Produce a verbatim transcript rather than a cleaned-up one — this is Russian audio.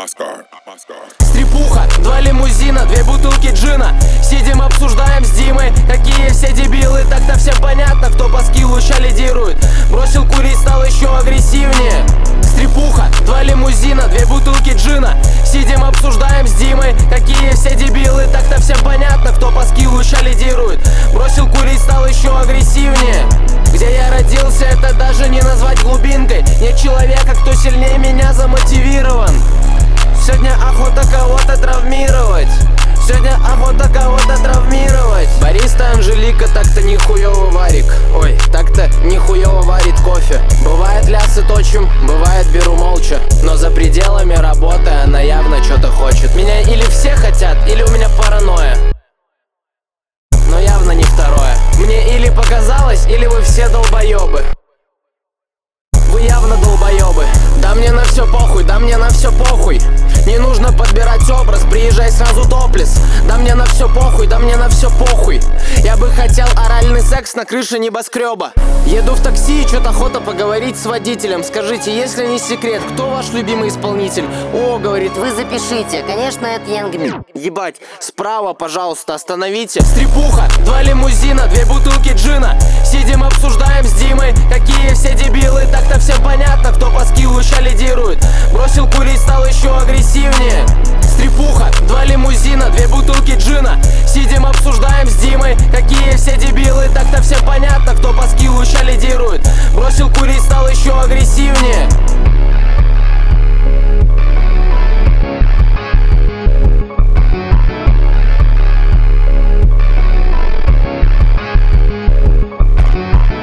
Стрипуха, два лимузина, две бутылки джина. Сидим, обсуждаем с Димой, какие все дебилы. Так-то всем понятно, кто по скиллу ща лидирует. Бросил курить, стал еще агрессивнее. Стрипуха, два лимузина, две бутылки джина. Сидим, обсуждаем с Димой, какие все дебилы. Так-то всем понятно, кто по скиллу ща лидирует. Бросил курить, стал еще агрессивнее. Где я родился, это даже не назвать глубинкой. Нет человека, кто сильнее меня замотивирован. Сегодня охота кого-то травмировать. Сегодня охота кого-то травмировать. Бариста Анжелика так-то нихуёво варик. Ой, так-то нихуёво варит кофе. Бывает лясы точим, бывает беру молча. Но за пределами работы она явно что-то хочет. Меня или все хотят, или у меня паранойя. Но явно не второе. Мне или показалось, или вы все долбоёбы. Вы явно долбоёбы. Да мне на все похуй, да мне на все похуй. Не нужно подбирать образ, приезжай сразу топлес. Да мне на все похуй, да мне на все похуй. Я бы хотел оральный секс на крыше небоскреба. Еду в такси и что-то охота поговорить с водителем. Скажите, если не секрет, кто ваш любимый исполнитель? О, говорит, вы запишите, конечно, это Янгми. Ебать, справа, пожалуйста, остановите. Стрипуха, два лимузина, две бутылки джина. Сидим, обсуждаем с Димой, какие все дебилы. Так-то всем понятно, кто по скиллу ща лидирует. Бросил курить, стал еще агрессивнее. Стрипуха, два лимузина, две бутылки джина. Сидим, обсуждаем с Димой, какие все дебилы. Так-то всем понятно, кто по скиллу ща лидирует.